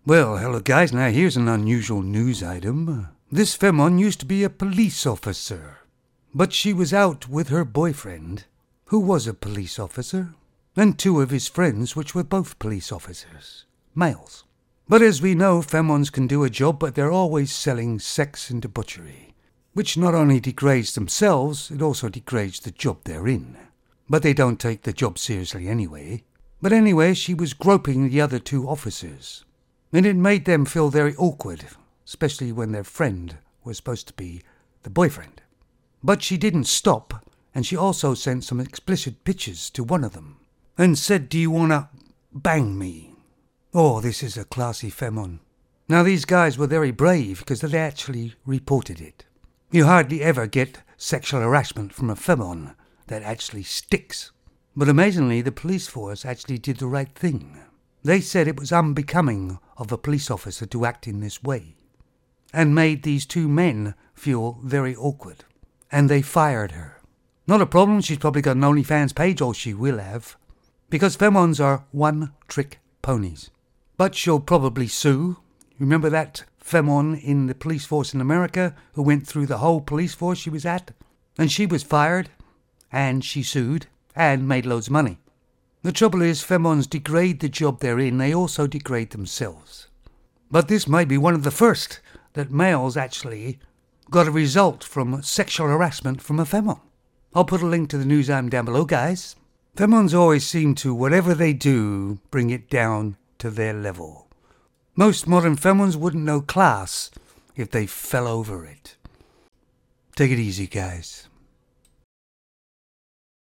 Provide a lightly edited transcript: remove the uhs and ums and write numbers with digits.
Well, hello guys, now here's an unusual news item. This Femon used to be a police officer, but she was out with her boyfriend, who was a police officer, and two of his friends which were both police officers, males. But as we know, Femons can do a job, but they're always selling sex and debauchery, which not only degrades themselves, it also degrades the job they're in. But they don't take the job seriously anyway. But anyway, she was groping the other two officers, and it made them feel very awkward, especially when their friend was supposed to be the boyfriend. But she didn't stop, and she also sent some explicit pictures to one of them, and said, "Do you want to bang me?" Oh, this is a classy Femon. Now these guys were very brave because they actually reported it. You hardly ever get sexual harassment from a Femon that actually sticks. But amazingly, the police force actually did the right thing. They said it was unbecoming of a police officer to act in this way, and made these two men feel very awkward. And they fired her. Not a problem, she's probably got an OnlyFans page, or she will have, because Femons are one-trick ponies. But she'll probably sue. Remember that Femon in the police force in America who went through the whole police force she was at? And she was fired, and she sued, and made loads of money. The trouble is, Femons degrade the job they're in, they also degrade themselves. But this may be one of the first that males actually got a result from sexual harassment from a Femon. I'll put a link to the news item down below, guys. Femons always seem to, whatever they do, bring it down to their level. Most modern Femons wouldn't know class if they fell over it. Take it easy, guys.